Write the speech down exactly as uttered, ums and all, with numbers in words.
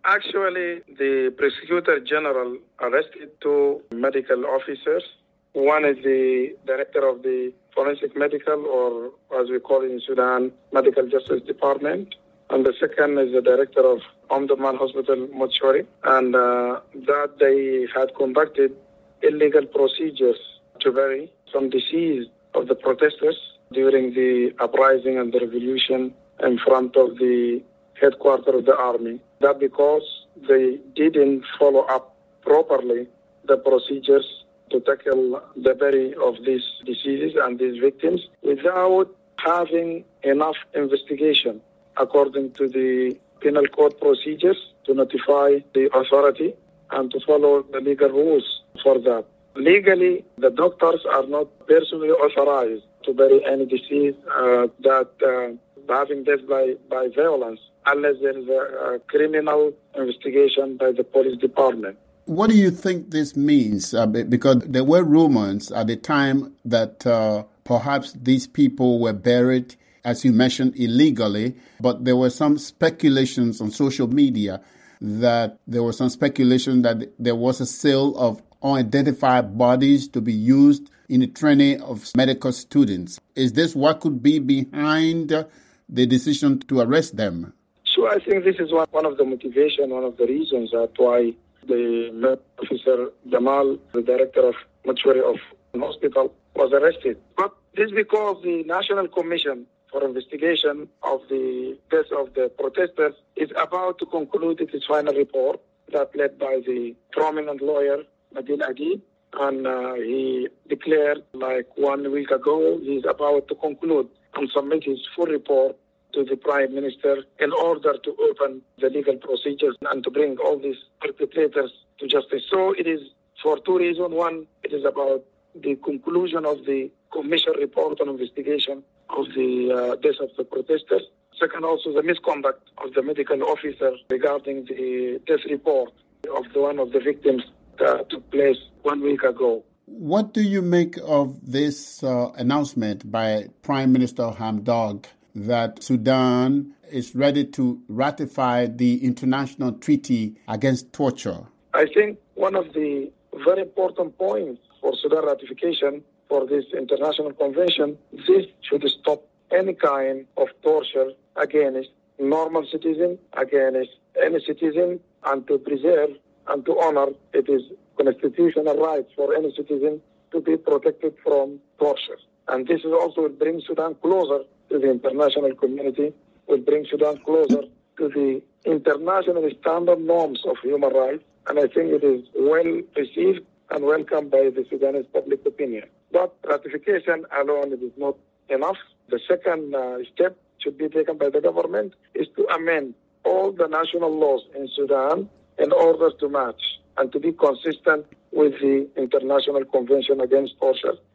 Actually, the prosecutor general arrested two medical officers. One is the director of the forensic medical, or as we call it in Sudan, medical justice department. And the second is the director of Omdurman Hospital Mortuary. And uh, that they had conducted illegal procedures to bury some deceased of the protesters during the uprising and the revolution in front of the headquarters of the army. That because they didn't follow up properly the procedures to tackle the bury of these diseases and these victims without having enough investigation according to the penal code procedures to notify the authority and to follow the legal rules for that. Legally, the doctors are not personally authorized to bury any disease uh, that uh, having death by, by violence unless there is a, a criminal investigation by the police department. What do you think this means? Uh, because there were rumors at the time that uh, perhaps these people were buried, as you mentioned, illegally, but there were some speculations on social media that there was some speculation that there was a sale of unidentified bodies to be used in the training of medical students. Is this what could be behind the decision to arrest them? So I think this is one, one of the motivation, one of the reasons that why the medical officer Jamal, the director of mortuary of the hospital, was arrested. But this is because the National Commission for Investigation of the deaths of the protesters is about to conclude its final report that led by the prominent lawyer Adil Adib, and uh, he declared like one week ago he's about to conclude and submit his full report to the Prime Minister in order to open the legal procedures and to bring all these perpetrators to justice. So it is for two reasons. One, it is about the conclusion of the Commission report on investigation of the uh, deaths of the protesters. Second, also the misconduct of the medical officer regarding the death report of the one of the victims that took place one week ago. What do you make of this uh, announcement by Prime Minister Hamdok that Sudan is ready to ratify the international treaty against torture? I think one of the very important points for Sudan ratification for this international convention, this should stop any kind of torture against normal citizens, against any citizen, and to preserve and to honor it is constitutional rights for any citizen to be protected from torture. And this is also will bring Sudan closer to the international community, will bring Sudan closer to the international standard norms of human rights. And I think it is well received and welcomed by the Sudanese public opinion. But ratification alone is not enough. The second uh, step should be taken by the government is to amend all the national laws in Sudan in order to match and to be consistent with the International Convention Against Torture.